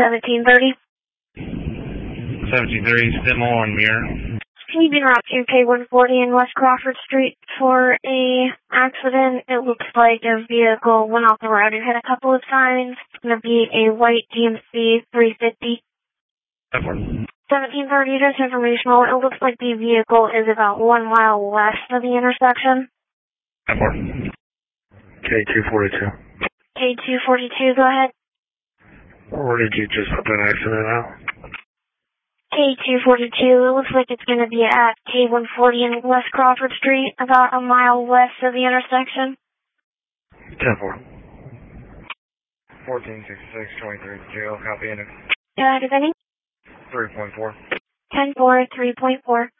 1730. 1730, Stimel on Mirror. Can you be route to K140 in West Crawford Street for a accident? It looks like a vehicle went off the road and hit a couple of signs. It's going to be a white GMC 350. 1730, just informational. It looks like the vehicle is about 1 mile west of the intersection. K242. K242, go ahead. Where did you just put an accident out? K242, it looks like it's going to be at K140 in West Crawford Street, about a mile west of the intersection. 10-4. 1466-23, copy in it. Good, is any? 3.4. 10-4, 3.4.